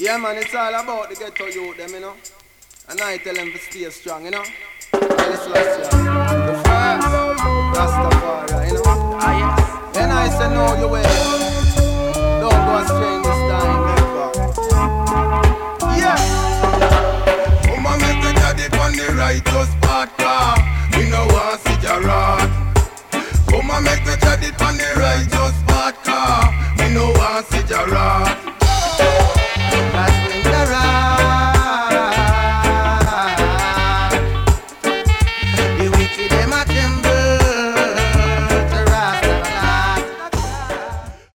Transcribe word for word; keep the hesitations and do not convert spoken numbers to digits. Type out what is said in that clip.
Yeah, man, it's all about the ghetto youth, them, you know. And I tell them to stay strong, you know. This last year, the first Rastafari, you know. Ah, yes. Then I say, know your way. Don't go astray in this time, never. Yeah. Come on, make the daddy on the righteous path, car. We no want see your rod. Come on, make the daddy on the righteous path, car. We no want see your rod.